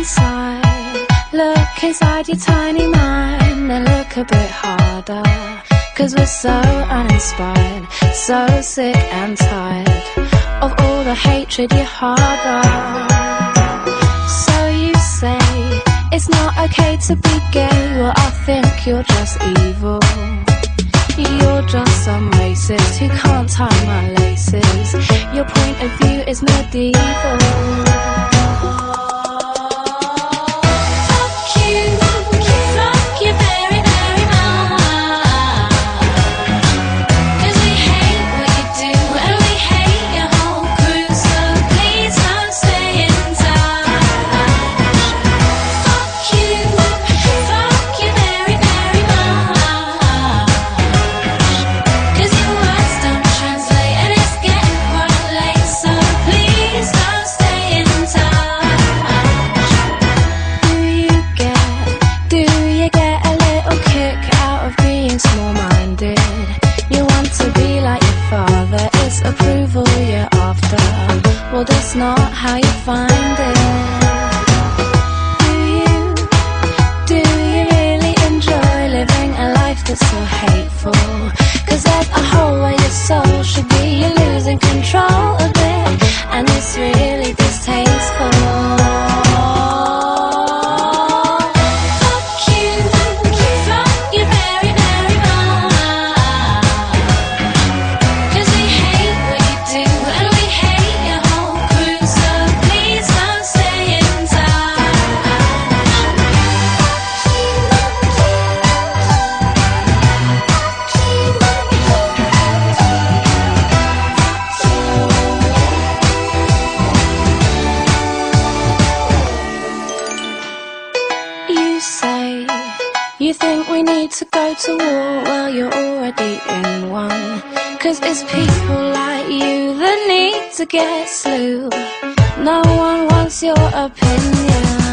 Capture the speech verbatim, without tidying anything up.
inside, look inside your tiny mind, and look a bit harder, 'cause we're so uninspired, so sick and tired of all the hatred you harbor. So you say it's not okay to be gay, well I think you're just evil. You're just some racist who can't tie my laces. Your point of view is medieval. Small-minded, you want to be like your father, it's approval you're after, well that's not how you find it. Do you, do you really enjoy living a life that's so hateful? 'Cause there's a hole where your soul should be, you're losing control of it, and it's really distasteful. You say you think we need to go to war, well you're already in one, 'cause it's people like you that need to get slew. No one wants your opinion.